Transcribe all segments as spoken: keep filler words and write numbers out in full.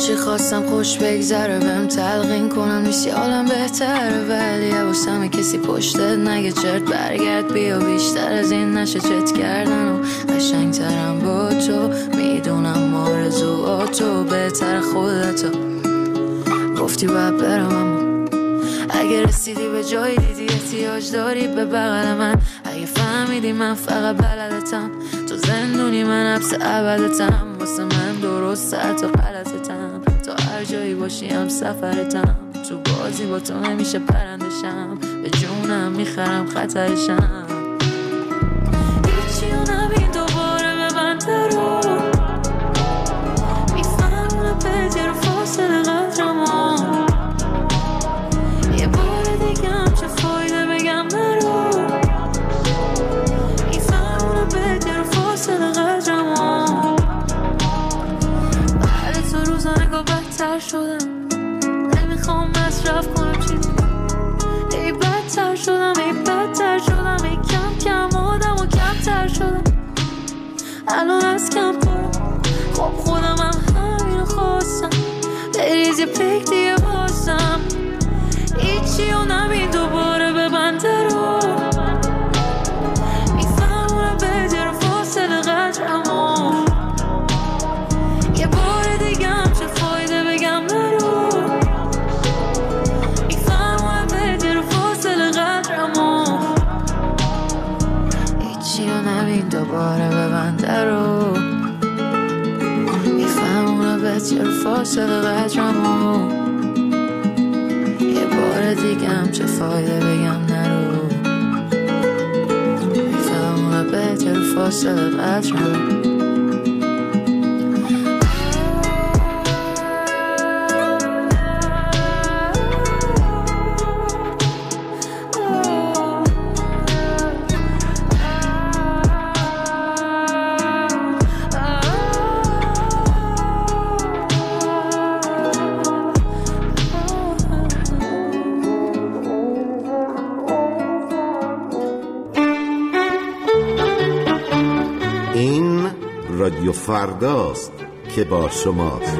هرچی خواستم خوش بگذره بهم تلقین کنم نیستی حالم بهتره، ولی حواسم کسی پشتت نگه چرت برگرد بیا، بیشتر از این نشه چت کردن و قشنگترم با تو، میدونم آرزوهاتو بهتر خودتو گفتی باید برم، اما اگه رسیدی به جایی دیدی احتیاج داری به بغل من، اگه فهمیدی من فقط بلدتم تو زندونی من حبس ابدتم، واسه من درست حتی غلطتم، تا هر جایی باشی هم سفرتم، تو بازی با تو نمیشه پرندشم، به جونم میخرم خطرشم، هیچی و نبین دوباره به من درو میفهمونه پدر و فاصله قدرمو، یه بار دیگه هم چه فایده بگم نرو، میفهمونه پدر و فاصله قدرمو، بعد تو روزانه گو بدتر شدم، نمیخوام مصرف کنم چی ای بدتر شدم، ای بدتر شدم، ای کم کم آدم و کمتر شدم، الان از کم پرم، خب خودم هم همینو خواستم، بریز یه پک دیگه بازم، هیچی و نبین دوباره به بنده رو، میفهمونه بدر و فاصله قدرمو، یه بار دیگه هم چه فایده بگم نرو، میفهمونه بدر و فاصله قدرمو، هیچی و نبین دوباره به بنده رو، میفهمونه بدر و فاصله قدرمو، یه بار دیگه هم چه فایده بگم نرو، میفهمونه بدر و فاصله قدرمو. رادیو فرداست که با شماست.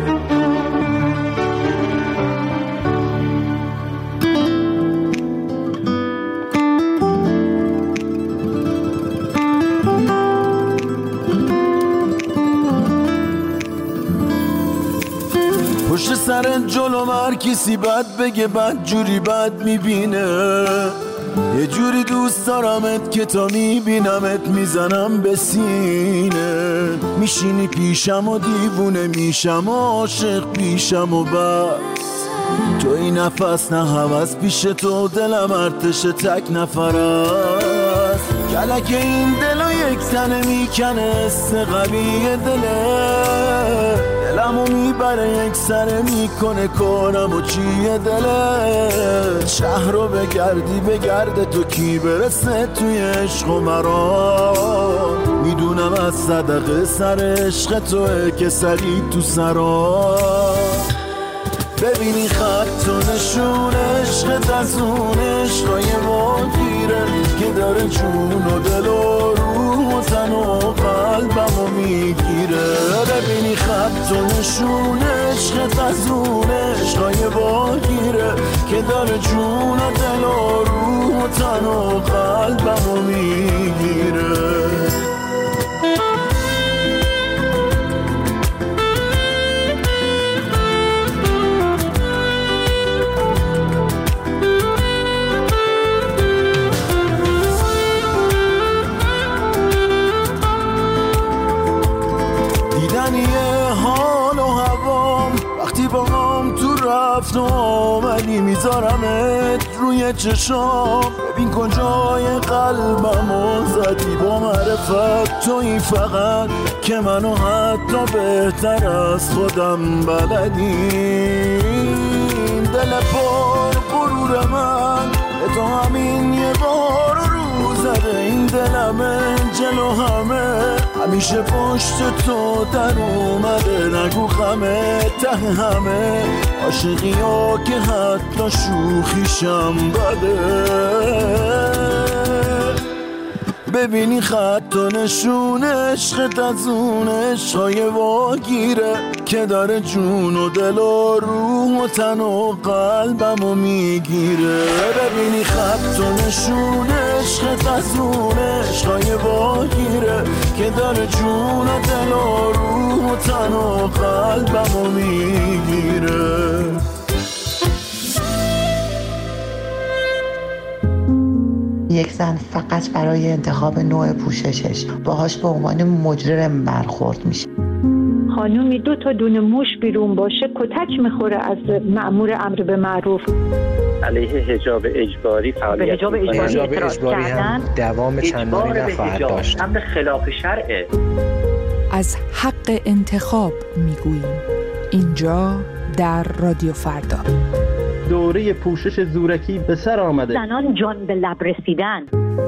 پشت سر جلو هر کسی بد بگه بد جوری بد میبینه، یه جوری دوست دارمت که تا میبینمت میزنم به سینه، میشینی پیشم و دیوونه میشم و عاشق پیشم و بس، تو این نفس نه هوس پیش تو دلم ارتش تک نفر است، کلک این دلو یک تنه میکنه است قویه دله، دلمو میبره یک سره میکنه کنم و چیه دله، شهر رو بگردی بگرده تو کی برسه توی عشق و مرا، میدونم از صدقه سر عشق توه که سری تو سرا، ببینی خط و نشون عشقت از اون عشقای ما گیره که داره جون و دل و روح و تن و قلبمو میگیره، ببینی خط و نشون عشقت از اون عشقای ما گیره که داره جون و دل و روح و تن و قلبمو میگیره. رفت و آمدی میذارمت روی چشام، ببین کجای قلبمو زدی با معرفت تویی فقط که منو حتی بهتر از خودم بلدی، دل پر غرور من به تو همین یه بار رو زده، این دلمه جلو همه همیشه پشت تو در اومده، نگو خمه ته همه عاشقی ها که حتی شوخیشم بده، ببینی خط و نشون عشقت از اون عشقای واگیره که داره جون و دل و روح و تن و قلبمو میگیره. ببینی خط و نشون عشقت از اون عشقای واگیره که داره جون و دل و روح و تن و قلبمو میگیره. یک زن فقط برای انتخاب نوع پوششش باهاش به عنوان مجرم برخورد میشه. خانومی دو تا دونه موش بیرون باشه کتک میخوره از مأمور امر به معروف. علیه حجاب اجباری فعالیت به حجاب اجباری, حجاب اجباری هم دوام چندانی نخواهد داشت. امر خلاف شرعه. از حق انتخاب میگوییم اینجا در رادیو فردا. دوره پوشش زورکی به سر آمده. زنان جان به لب رسیدن.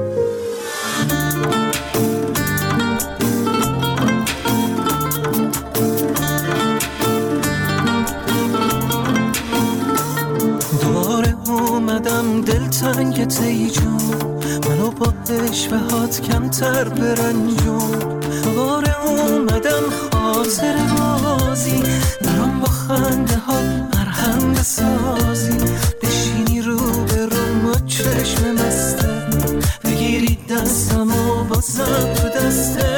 دوباره اومدم دلتنگ تی جون، منو با عشوهات کمتر برنجون. دوباره اومدم خاطر بازی، برام با خنده ها مرهم بسازی. بشینی رو به رو با چشم مسته، بگیری دستم و بازم تو دسته.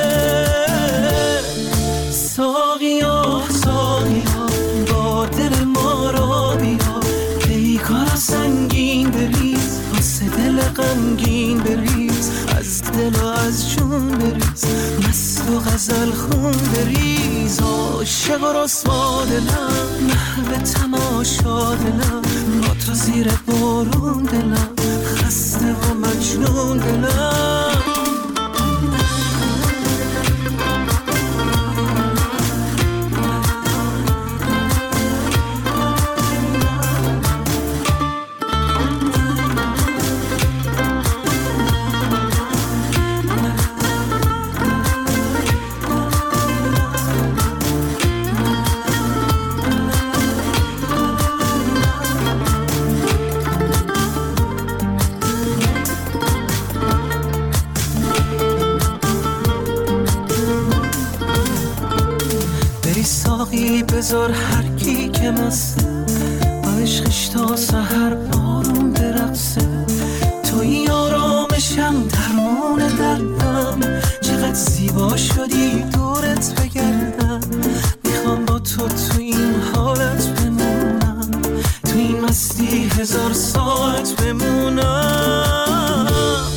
ساقیا ساقیا با دل ما را بیا، پیکار سنگین بریز واسه دل غمگین بریز. از دل و از جون بریز، مست و غزل خون بریز. عاشق و رسوا دلم، محو تماشا دلم، با تو زیر بارون دلم، خسته و مجنون دلم. بذار هر کی که مسته، با عشقش تا سحر آروم برقصه. توی آرامشم درمان دردم، چقدر زیبا شدی دورت بگردم. میخوام با تو تو این حالت بمونم، تو این مستی هزار ساعت بمونم.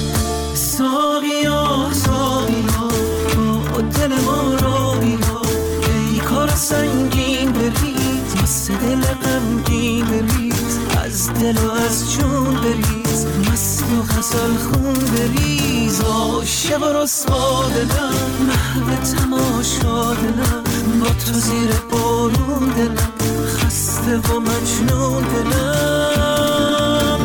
ساقیا ساقیا با دل ما را بیا، پیکار سنگین بریز واسه دل غمگین بریز. از دل و از جون بریز، مست و غزل خون بریز. عاشق و رسوا دلم، محو تماشا دلم، با تو زیر بارون دلم، خسته و مجنون دلم.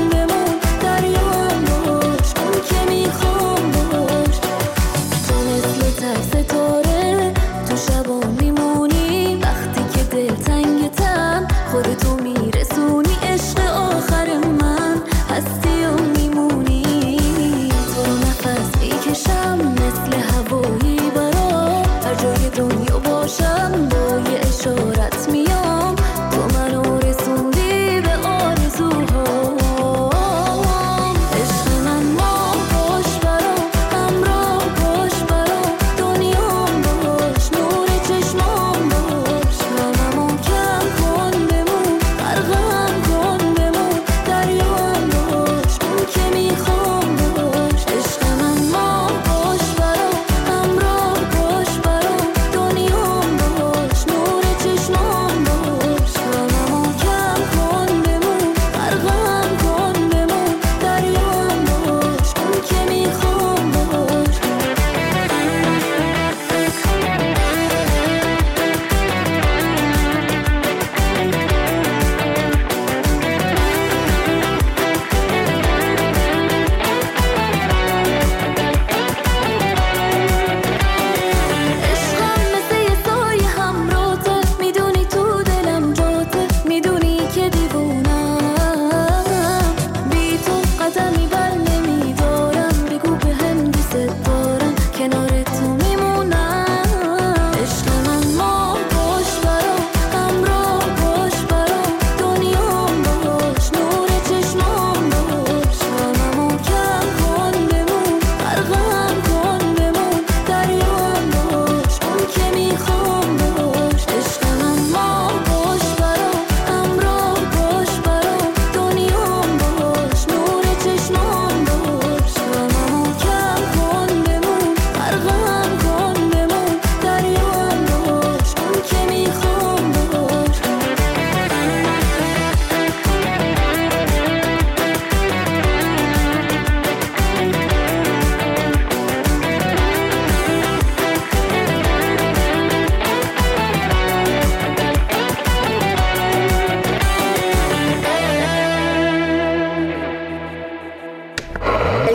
Tienes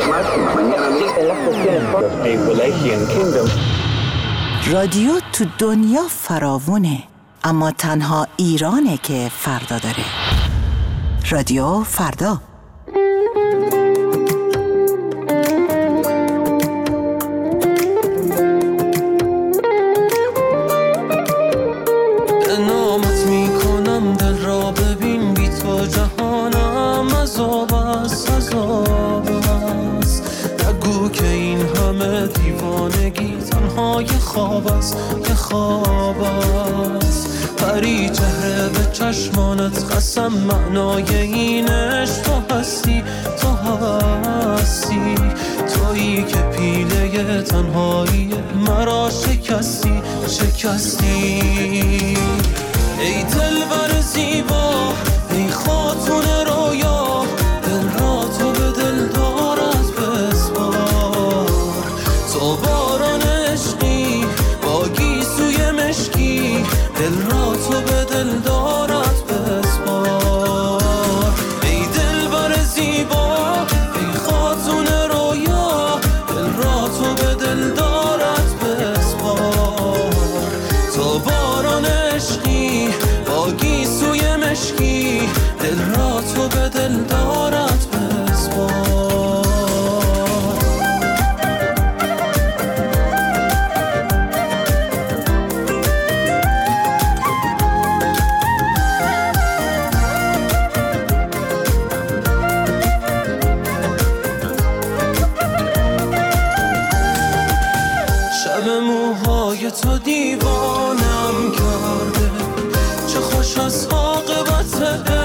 رادیو تو دنیا فراوونه، اما تنها ایرانه که فردا داره. رادیو فردا. نامت میکنم دل را ببین، بی تو جهانم عذاب است، عذاب است. نگو که این همه دیوانگی تنها یه خواب است، یه خواب است. پری چهره به چشمانت قسم، معنای این عشق تو هستی، تو هستی. تویی که پیله تنهایی مرا شکستی، شکستی. ای دلبر زیبا، ای خاتون رویا، دل را تو به دل دارد بسپار. تو باران عشقی با گیسوی مشکی، دل را تو به دل دارد بسپار. ای دلبر زیبا، ای خاتون رویا، دل را تو به دل دارد بسپار. تو باران عشقی با گیسوی مشکی، دل را تو به دل دارد بسپار. تو دیوانم کرده، چه خوش از عاقبت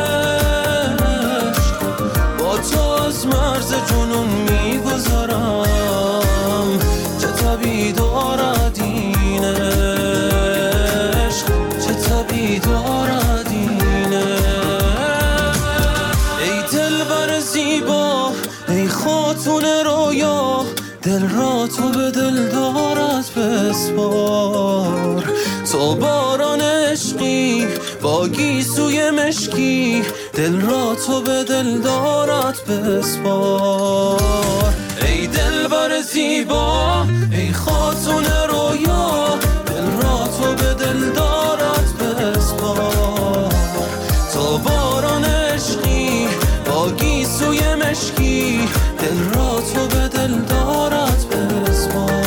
عشق. با تو از مرز جنون میگذرم، چه طبیع دارد این عشق، چه طبیع دارد این عشق. ای دلبر زیبا، ای خاتون رویا، دل را تو به دل دارد بسپار. تو باران عشقی با گیسوی مشکی، دل را تو به دل دارد بسپار. ای دلبر زیبا، ای خاتون رویا، دل را تو به دل دارد بسپار. تو باران عشقی با گیسوی مشکی، دل را تو به دل دارد بسپار.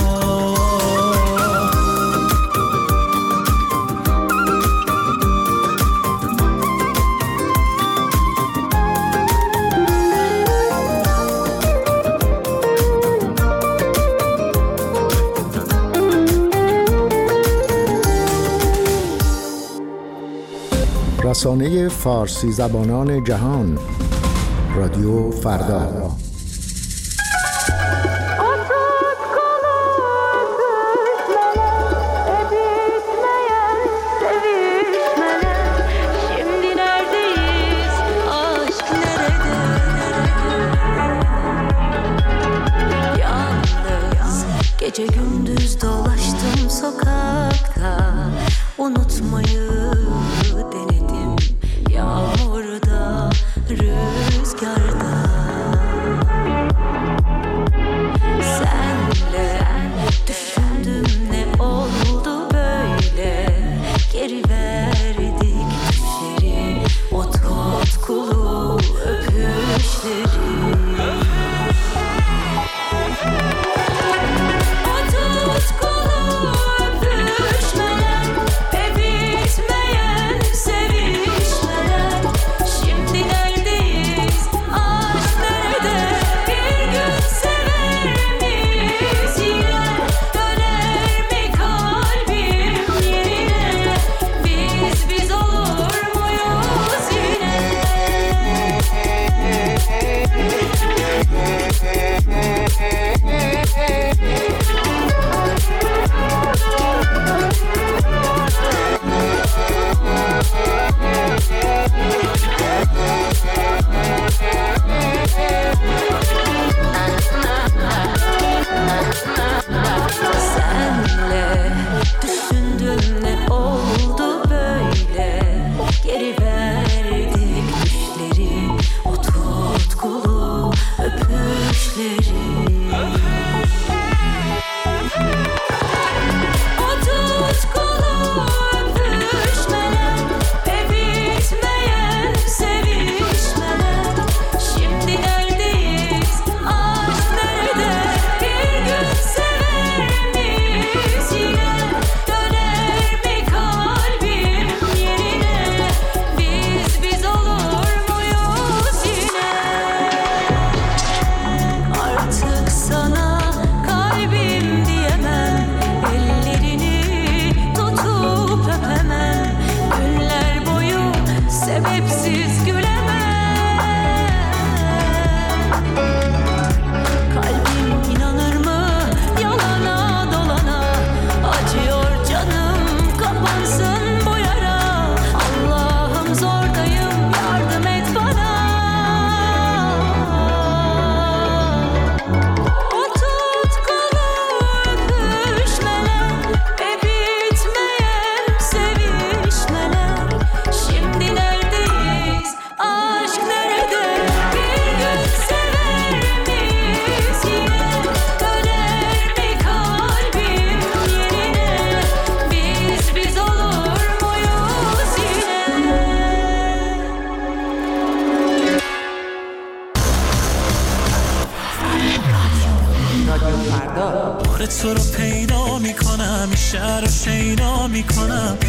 رسانه فارسی زبانان جهان، رادیو فردا. Gece gündüz dolaştım sokakta, unutmayı denedim. Yağmurda, rüzgarda, senle düşündüm ne oldu böyle. Geri verdik düşleri, o tutkulu öpüşleri. It's cool. تو رو پیدا میکنم، شهر رو شیدا میکنم.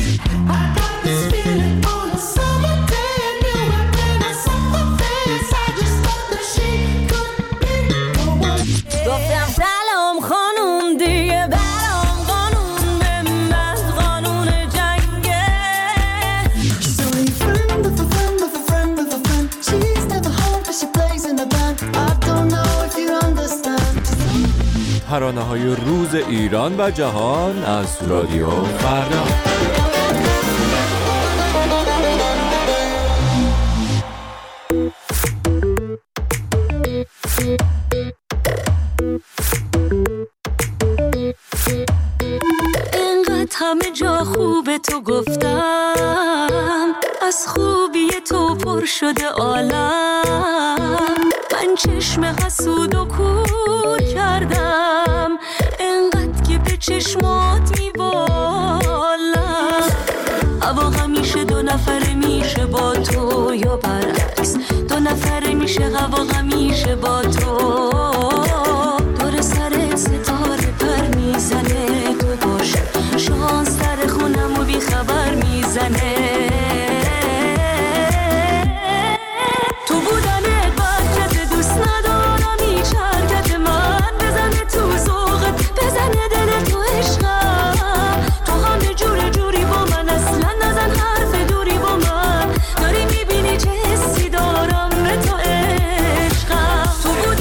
گفتم سلام خانوم دیگه برام قانون به من قانون جنگه. She's only a friend of a friend of a friend of a friend. She's never home but she plays in a band. I don't know if you understand. ترانه‌های روز ایران و جهان از رادیو فردا. اینقدر همه جا خوبه تو گفتم، از خوبی تو پر شده عالم. من چشم حسود و کور کردم، اینقدر که به چشمات میبالم. هوا همیشه دو نفره میشه با تو یا برعکس، دو نفره میشه هوا همیشه با تو. دور سرت ستاره پر میزنه، تو باش شانس در خونم و بی خبر میزنه. تو بودنت برکت دوست ندارم، هیچ حرکت من بزنه تو ذوقت، بزنه دل تو عشقم. تو همه جور جوری با من، اصلا نزن حرف دوری با من. داری میبینی چه حسی دارم به تو عشقم. تو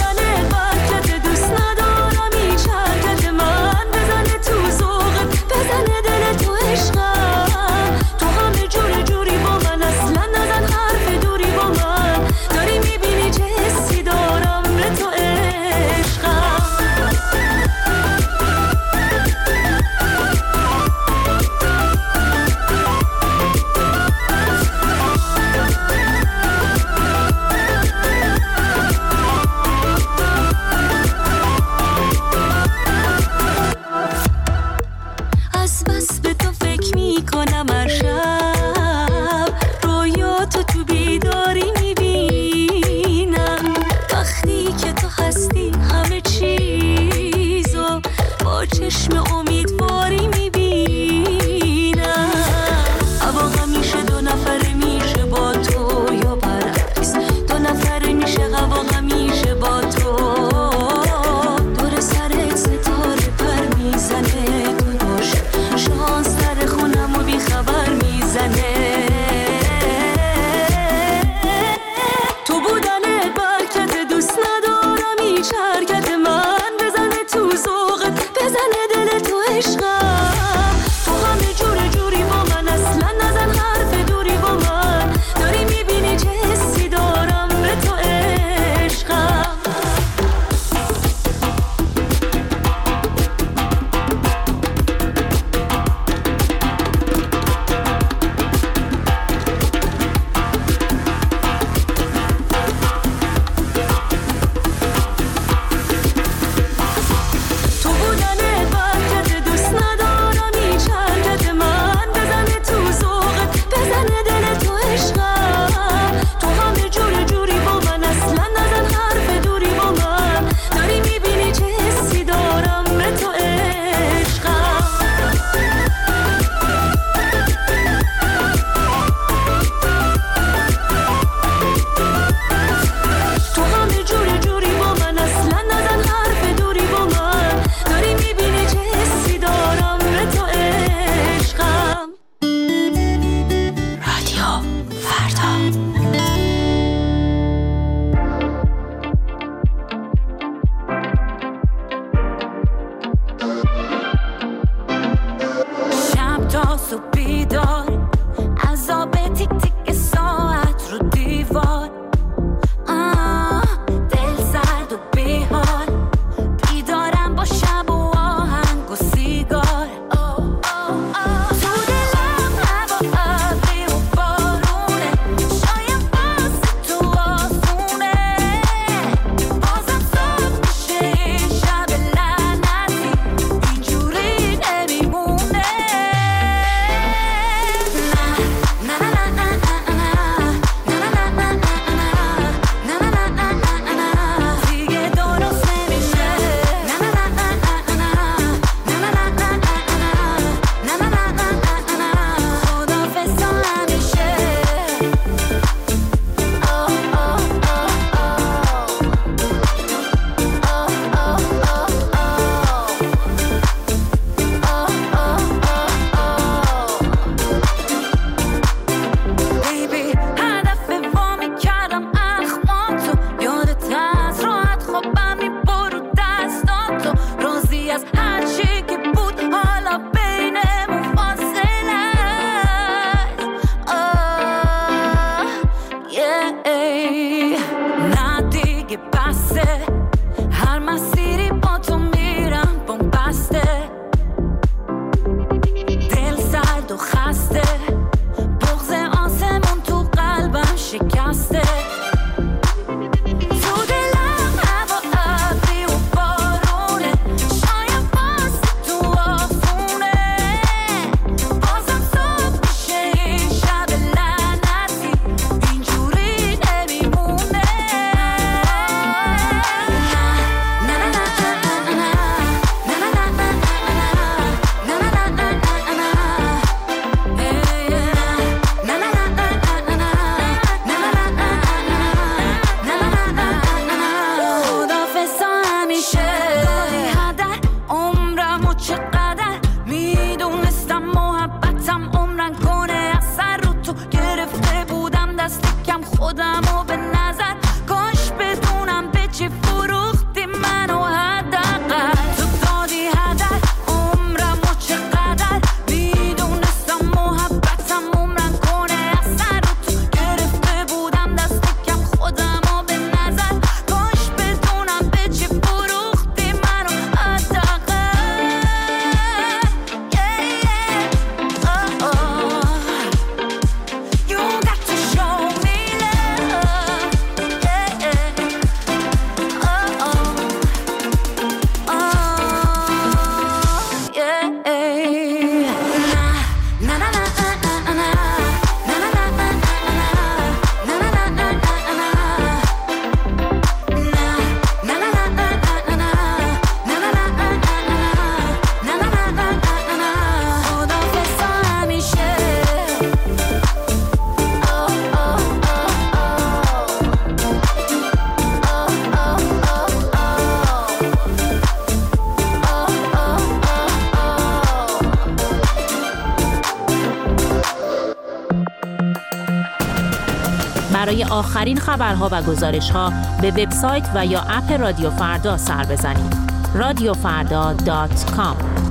آخرین خبرها و گزارش‌ها به وبسایت و یا اپ رادیو فردا سر بزنید. رادیو فردا دات کام.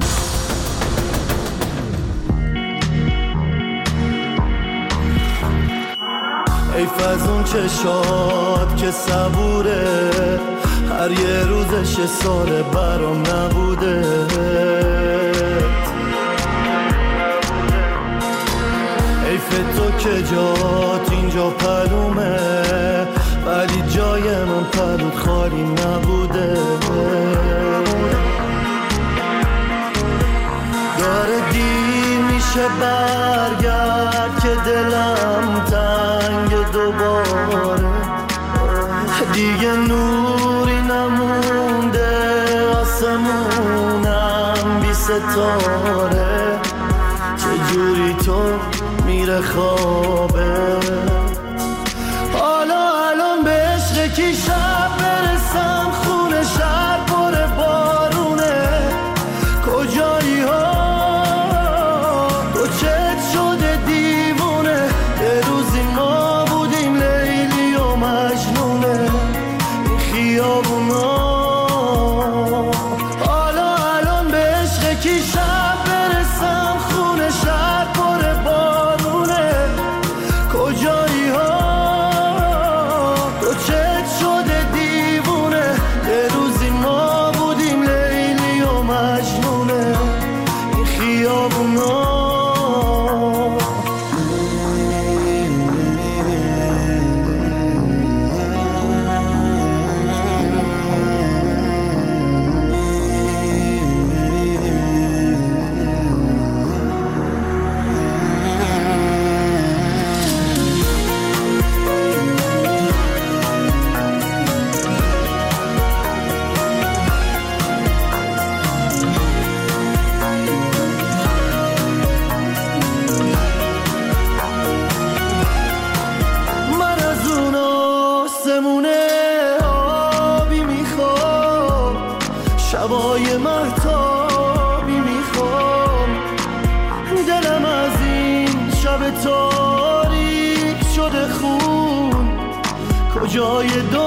ای فزون چشات که صبوره، هر یه روزش یه سال برام نبوده. حیف تو که جات اینجا پلومه، ولی جای من پلوت خالی نبوده. داره دیر میشه برگرد که دلم تنگ دوباره، دیگه نوری نمونده آسمونم بی ستاره. چجوری تو میره خوابه، حالا الان به عشق کی شب برسم، خونه شهر پر بارونه. کجایی ها تو چت شده دیوونه، یه روزی ما بودیم لیلی و مجنونه این خیابونا. حالا الان به عشق کی شب برسم، خونه شهر پر بارونه. کجایی ها تو چت شده دیوونه، یه روزی ما بودیم لیلی و مجنونه این خیابونا. شبای مهتابی میخوام، دلم از این شب تاریک شده خون. کجای دو